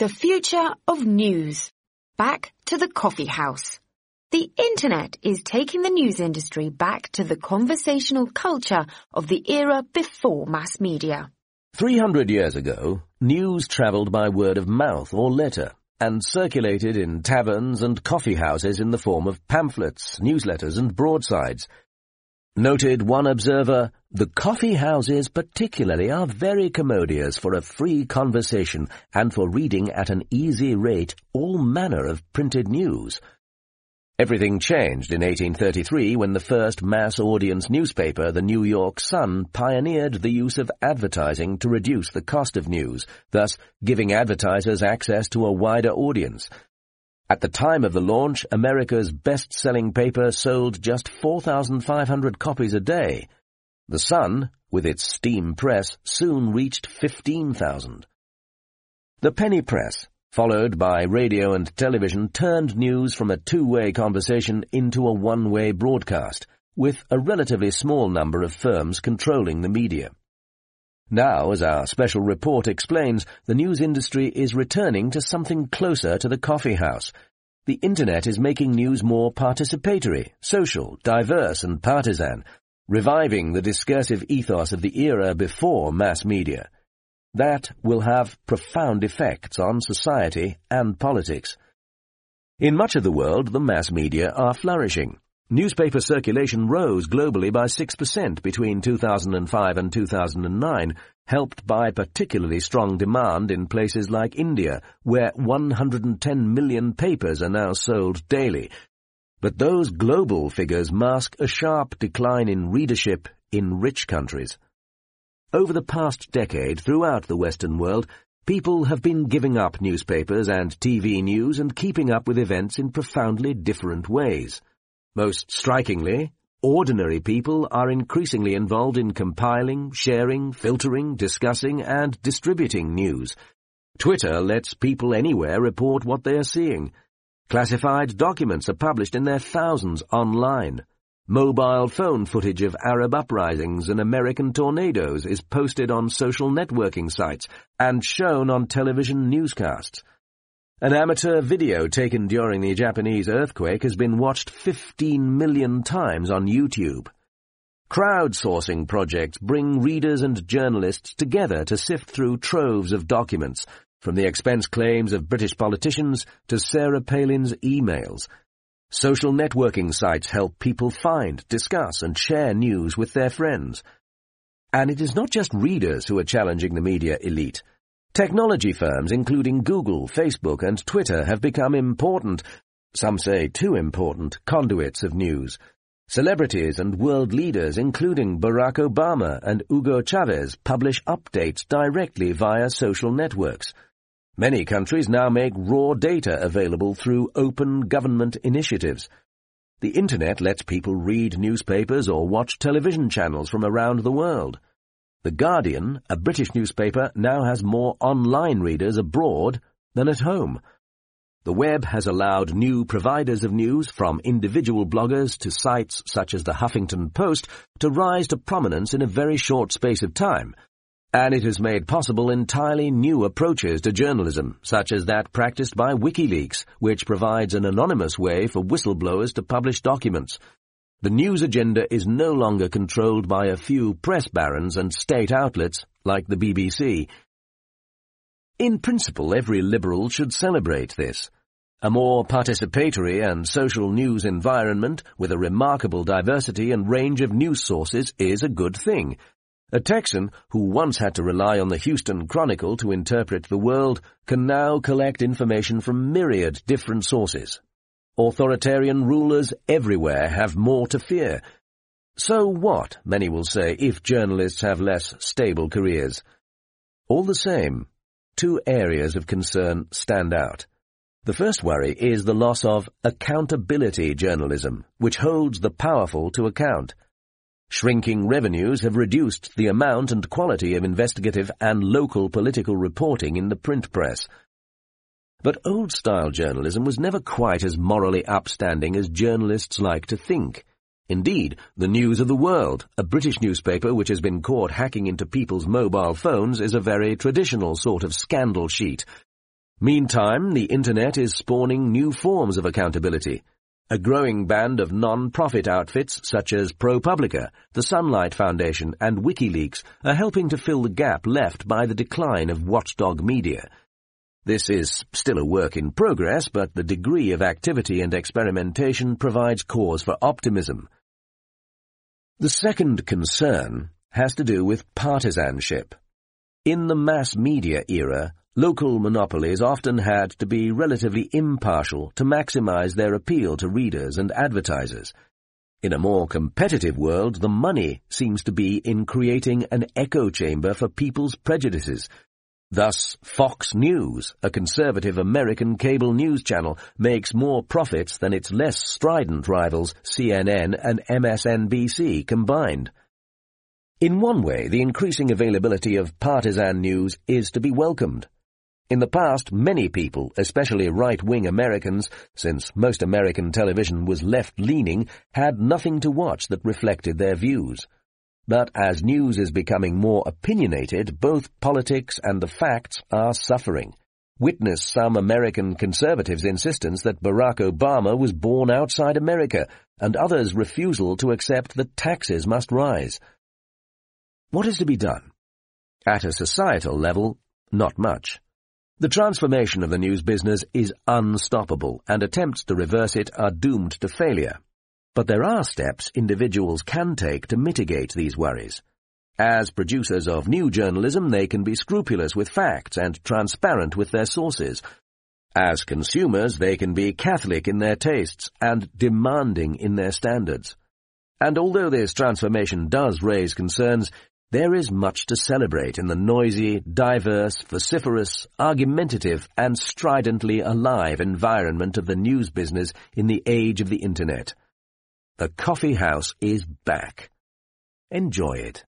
The future of news. Back to the coffee house. The internet is taking the news industry back to the conversational culture of the era before mass media. 300 years ago, news travelled by word of mouth or letter and circulated in taverns and coffee houses in the form of pamphlets, newsletters and broadsides. Noted one observer, "The coffee houses particularly are very commodious for a free conversation and for reading at an easy rate all manner of printed news." Everything changed in 1833 when the first mass-audience newspaper, the New York Sun, pioneered the use of advertising to reduce the cost of news, thus giving advertisers access to a wider audience. At the time of the launch, America's best-selling paper sold just 4,500 copies a day. The Sun, with its steam press, soon reached 15,000. The penny press, followed by radio and television, turned news from a two-way conversation into a one-way broadcast, with a relatively small number of firms controlling the media. Now, as our special report explains, the news industry is returning to something closer to the coffee house. The Internet is making news more participatory, social, diverse and partisan, reviving the discursive ethos of the era before mass media. That will have profound effects on society and politics. In much of the world, the mass media are flourishing. Newspaper circulation rose globally by 6% between 2005 and 2009, helped by particularly strong demand in places like India, where 110 million papers are now sold daily. But those global figures mask a sharp decline in readership in rich countries. Over the past decade, throughout the Western world, people have been giving up newspapers and TV news and keeping up with events in profoundly different ways. Most strikingly, ordinary people are increasingly involved in compiling, sharing, filtering, discussing, and distributing news. Twitter lets people anywhere report what they are seeing. Classified documents are published in their thousands online. Mobile phone footage of Arab uprisings and American tornadoes is posted on social networking sites and shown on television newscasts. An amateur video taken during the Japanese earthquake has been watched 15 million times on YouTube. Crowdsourcing projects bring readers and journalists together to sift through troves of documents, from the expense claims of British politicians to Sarah Palin's emails. Social networking sites help people find, discuss, and share news with their friends. And it is not just readers who are challenging the media elite. Technology firms, including Google, Facebook, and Twitter, have become important, some say too important, conduits of news. Celebrities and world leaders, including Barack Obama and Hugo Chavez, publish updates directly via social networks. Many countries now make raw data available through open government initiatives. The Internet lets people read newspapers or watch television channels from around the world. The Guardian, a British newspaper, now has more online readers abroad than at home. The web has allowed new providers of news, from individual bloggers to sites such as the Huffington Post, to rise to prominence in a very short space of time. And it has made possible entirely new approaches to journalism, such as that practiced by WikiLeaks, which provides an anonymous way for whistleblowers to publish documents. The news agenda is no longer controlled by a few press barons and state outlets like the BBC. In principle, every liberal should celebrate this. A more participatory and social news environment with a remarkable diversity and range of news sources is a good thing. A Texan who once had to rely on the Houston Chronicle to interpret the world can now collect information from myriad different sources. Authoritarian rulers everywhere have more to fear. So what, many will say, if journalists have less stable careers? All the same, two areas of concern stand out. The first worry is the loss of accountability journalism, which holds the powerful to account. Shrinking revenues have reduced the amount and quality of investigative and local political reporting in the print press. But old-style journalism was never quite as morally upstanding as journalists like to think. Indeed, the News of the World, a British newspaper which has been caught hacking into people's mobile phones, is a very traditional sort of scandal sheet. Meantime, the Internet is spawning new forms of accountability. A growing band of non-profit outfits such as ProPublica, the Sunlight Foundation, and WikiLeaks are helping to fill the gap left by the decline of watchdog media. This is still a work in progress, but the degree of activity and experimentation provides cause for optimism. The second concern has to do with partisanship. In the mass media era, local monopolies often had to be relatively impartial to maximize their appeal to readers and advertisers. In a more competitive world, the money seems to be in creating an echo chamber for people's prejudices. Thus, Fox News, a conservative American cable news channel, makes more profits than its less strident rivals CNN and MSNBC combined. In one way, the increasing availability of partisan news is to be welcomed. In the past, many people, especially right-wing Americans, since most American television was left-leaning, had nothing to watch that reflected their views. But as news is becoming more opinionated, both politics and the facts are suffering. Witness some American conservatives' insistence that Barack Obama was born outside America, and others' refusal to accept that taxes must rise. What is to be done? At a societal level, not much. The transformation of the news business is unstoppable, and attempts to reverse it are doomed to failure. But there are steps individuals can take to mitigate these worries. As producers of new journalism, they can be scrupulous with facts and transparent with their sources. As consumers, they can be catholic in their tastes and demanding in their standards. And although this transformation does raise concerns, there is much to celebrate in the noisy, diverse, vociferous, argumentative, and stridently alive environment of the news business in the age of the Internet. The coffee house is back. Enjoy it.